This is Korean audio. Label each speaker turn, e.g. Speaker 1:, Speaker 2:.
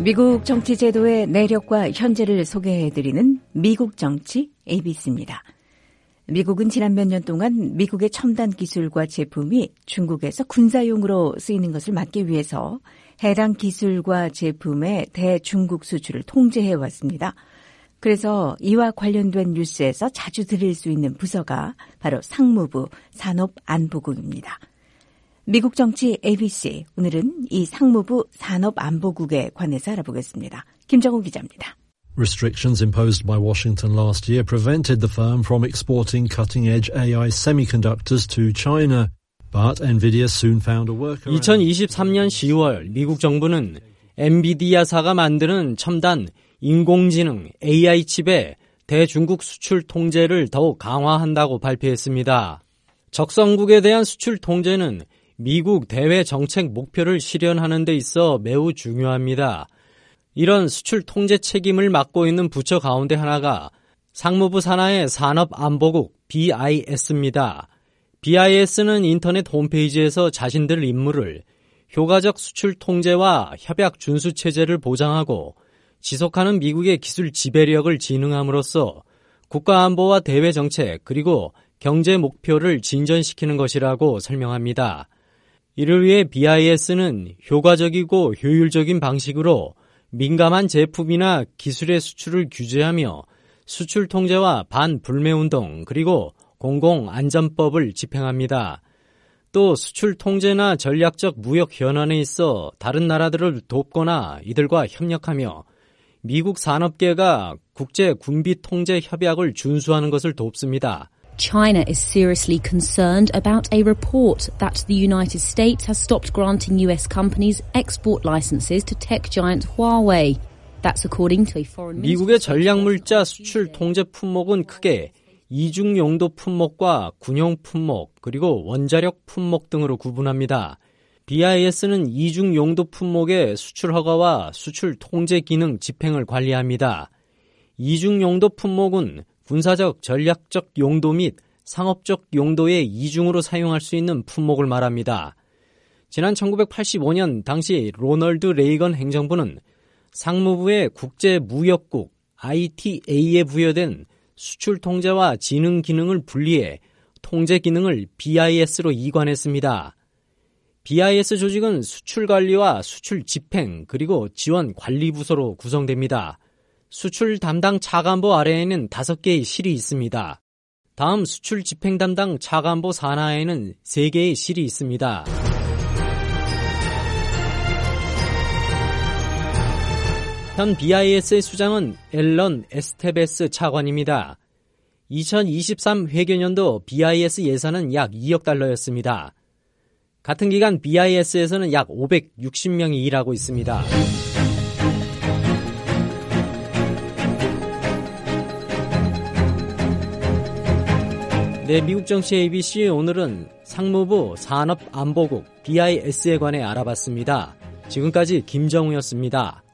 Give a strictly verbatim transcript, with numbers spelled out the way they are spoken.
Speaker 1: 미국 정치 제도의 내력과 현재를 소개해드리는 미국 정치 에이비씨입니다. 미국은 지난 몇 년 동안 미국의 첨단 기술과 제품이 중국에서 군사용으로 쓰이는 것을 막기 위해서 해당 기술과 제품의 대중국 수출을 통제해 왔습니다. 그래서 이와 관련된 뉴스에서 자주 들을 수 있는 부서가 바로 상무부 산업안보국입니다. 미국 정치 에이비씨, 오늘은 이 상무부 산업안보국에 관해서 알아보겠습니다. 김정우 기자입니다.
Speaker 2: Restrictions imposed by Washington last year prevented the firm from exporting cutting-edge 에이아이 semiconductors to China. But Nvidia soon found a workaround.
Speaker 3: 이천이십삼 년 시월 미국 정부는 엔비디아사가 만드는 첨단 인공지능 에이아이 칩의 대중국 수출 통제를 더욱 강화한다고 발표했습니다. 적성국에 대한 수출 통제는 미국 대외 정책 목표를 실현하는 데 있어 매우 중요합니다. 이런 수출 통제 책임을 맡고 있는 부처 가운데 하나가 상무부 산하의 산업안보국 비아이에스입니다. 비아이에스는 인터넷 홈페이지에서 자신들 임무를 효과적 수출 통제와 협약 준수 체제를 보장하고 지속하는 미국의 기술 지배력을 진흥함으로써 국가안보와 대외 정책 그리고 경제 목표를 진전시키는 것이라고 설명합니다. 이를 위해 비아이에스는 효과적이고 효율적인 방식으로 민감한 제품이나 기술의 수출을 규제하며 수출 통제와 반불매운동 그리고 공공안전법을 집행합니다. 또 수출 통제나 전략적 무역 현안에 있어 다른 나라들을 돕거나 이들과 협력하며 미국 산업계가 국제 군비 통제 협약을 준수하는 것을 돕습니다.
Speaker 4: China is seriously concerned about a report that the United States has stopped granting U S companies export licenses to tech giant Huawei. That's according to a foreign minister.
Speaker 3: 미국의 전략물자 수출 통제 품목은 크게 이중 용도 품목과 군용 품목 그리고 원자력 품목 등으로 구분합니다. 비아이에스는 이중 용도 품목의 수출 허가와 수출 통제 기능 집행을 관리합니다. 이중 용도 품목은 군사적, 전략적 용도 및 상업적 용도의 이중으로 사용할 수 있는 품목을 말합니다. 지난 천구백팔십오 년 당시 로널드 레이건 행정부는 상무부의 국제무역국 아이티에이에 부여된 수출 통제와 지능 기능을 분리해 통제 기능을 비아이에스로 이관했습니다. 비아이에스 조직은 수출 관리와 수출 집행 그리고 지원 관리 부서로 구성됩니다. 수출 담당 차관보 아래에는 다섯 개의 실이 있습니다. 다음 수출 집행 담당 차관보 산하에는 세 개의 실이 있습니다. 현 비아이에스의 수장은 앨런 에스테베스 차관입니다. 이천이십삼 회계년도 비아이에스 예산은 약 이억 달러였습니다. 같은 기간 비아이에스에서는 약 오백육십 명이 일하고 있습니다. 네, 미국 정치 에이비씨 오늘은 상무부 산업안보국 비아이에스에 관해 알아봤습니다. 지금까지 김정우였습니다.